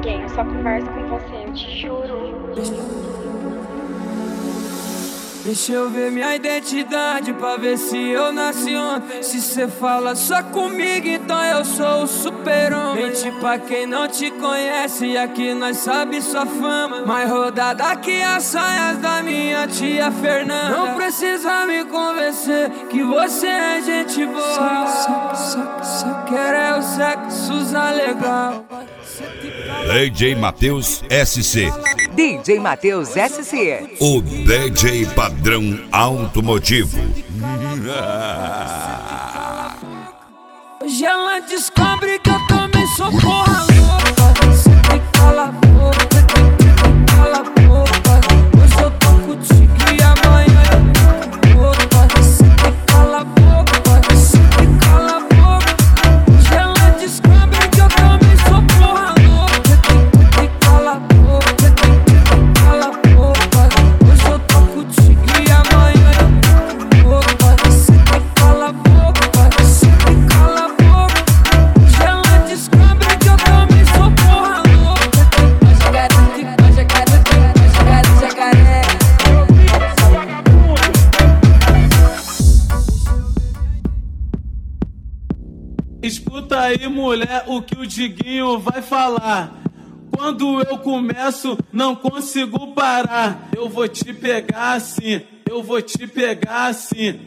ninguém, eu só converso com você, eu te juro. Deixa eu ver minha identidade pra ver se eu nasci ontem. Se cê fala só comigo, então eu sou o super-homem. Mente pra quem não te conhece, aqui nós sabe sua fama. Mais rodada que as saias da minha tia Fernanda. Não precisa me convencer que você é gente boa. Só quero é o sexo usar legal. DJ Matheus SC. DJ Matheus SC. O DJ padrão automotivo. Hoje ela descobre que eu também sou porra louca. Você tem que calar a boca, tem que calar a boca. Hoje eu tô contigo e amanhã eu tô outra. Você tem que calar a boca, você tem que calar a boca. Hoje ela descobre que eu também sou porra louca. Tem que calar a boca, tem que calar a boca. Hoje eu tô contigo e amanhã eu tô outra. Você tem que calar a boca, você tem que calar a boca. Hoje ela descobre que eu também sou porra louca. Jacaré. Escuta aí, mulher, o que o Diguinho vai falar. Quando eu começo, não consigo parar. Eu vou te pegar assim, eu vou te pegar assim.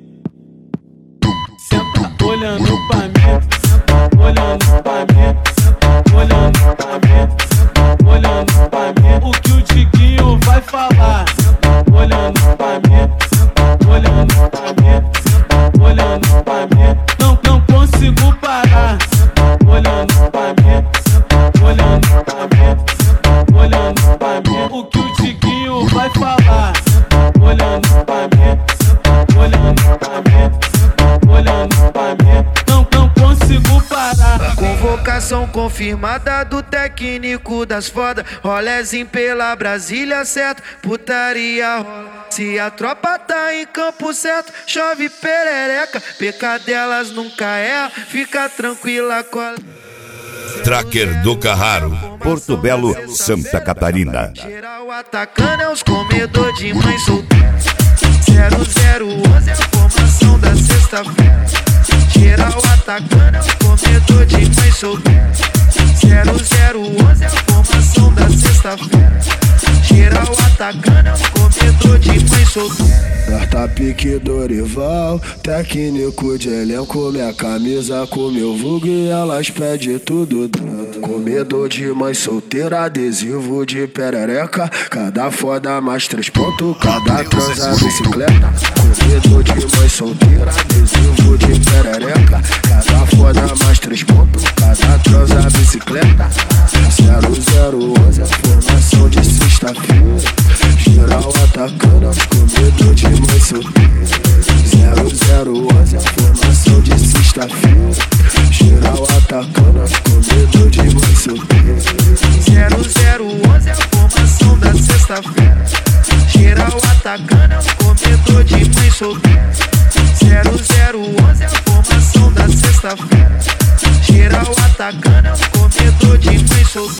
Senta olhando pra mim, senta olhando pra mim, senta olhando pra mim, senta olhando pra mim. O que o Diguinho vai falar. Senta olhando pra mim, senta olhando pra mim, senta olhando pra mim. Não consigo parar. Senta olhando pra mim, senta olhando pra mim, senta olhando pra mim. O que o Diguinho vai falar. Senta olhando pra mim, senta olhando pra mim, senta olhando pra mim. Não consigo parar. Convocação confirmada do técnico das fodas. Rolezinho pela Brasília, certo? Putaria rola. Se a tropa tá em campo certo, chove perereca. Pecadelas nunca erra, fica tranquila com a... Tracker do Carraro, Porto Belo, Santa Catarina. Geral atacando é os comedor de mãe solteira. 0011 é a formação da sexta-feira. Geral atacando é os comedor de mãe solteira. 0011 é a formação da sexta-feira. Geral atacando é os comedor de mãe solteira. Carta pique Dorival, técnico de elenco. Minha camisa com meu vulgo e elas pedem tudo dentro. Comedor de mãe solteira, adesivo de perereca. Cada foda mais 3 pontos, cada transa bicicleta. Comedor de mãe solteira, adesivo de perereca. Cada foda mais 3 pontos, cada transa bicicleta. 0011 a formação de sexta-feira. Geral atacando aos comedor de mãe solteira. 0011 a formação de sexta-feira. Geral atacando aos comedor de mãe solteira. 0011 é a formação da sexta-feira. Geral atacando aos comedor de mãe solteira. 0011 é a formação da sexta-feira. Geral atacando aos comedor de mãe solteira.